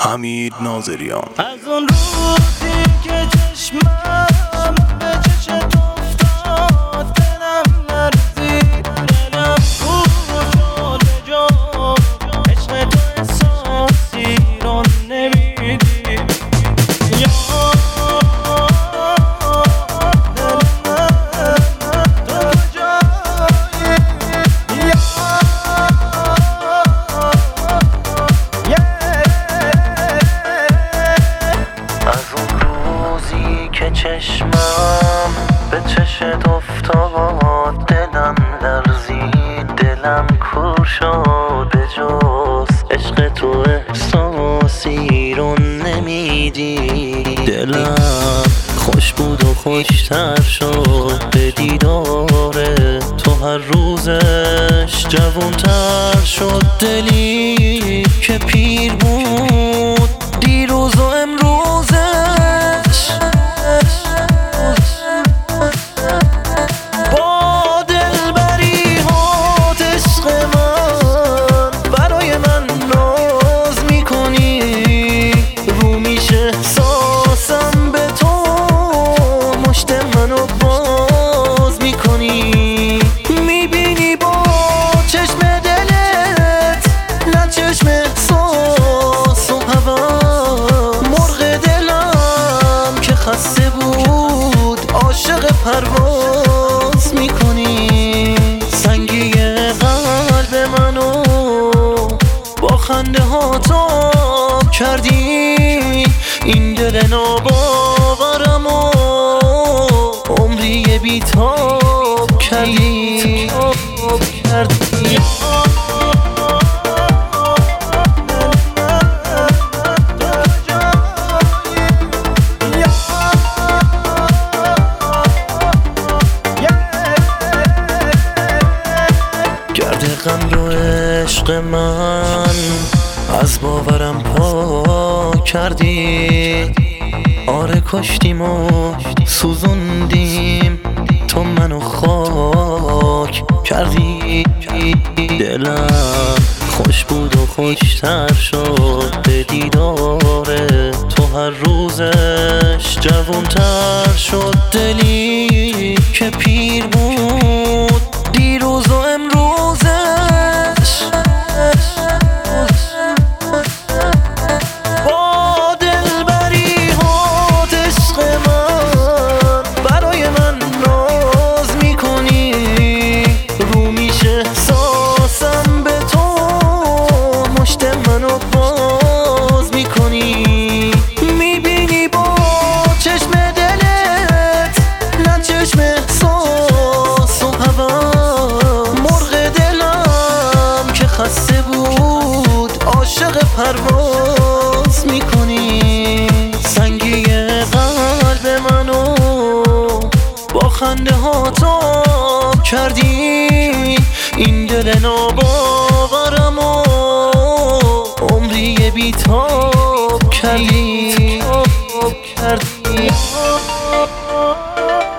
حمید ناظریان. از اون روزی که چشمم به چشت افتاد دلم لرزید، دلم گوش شده جا عشق تو احساسی رو نمیدی. چشمم به چشت افتاد دلم لرزید، دلم کور شد به جز عشق تو احساسی رو نمیدی. دلم خوش بود و خوشتر شد به دیدار تو، هر روزش جوانتر شد دلی که پیر بود دیروز و امروزش. با دلبری هات عشق من برای من ناز میکنی، رو میشه احساسم به تو، مشت منو باز میکنی. میبینی با چشم دلت نه چشم احساس و هوا، مرغ دلم که خسته بود عاشق پرواز میکنی. سنگی قلب منو با خنده ها تاب کردی، این دل ناباورم و عمری بیتاب کردی. غم رو عشق من از باورم پاک کردی. آره کشتیم و سوزوندیم، تو منو خاک کردی. دلم خوش بود و خوشتر شد به دیدار تو، هر روزش جوانتر شد دلی که پیر بود دیروز و امروزش. با دلبری هات عشق من برای من ناز میکنی، رو میشه احساسم به تو، مشت منو باز میکنی. میبینی با چشم دلت نه چشم احساس و هوا، مرغ دلم که خسته بود عاشق پرواز میکنی. سنگی قلب منو با خنده ها تاب کردی، این دل ناباورم و عمری بیتاب کردی.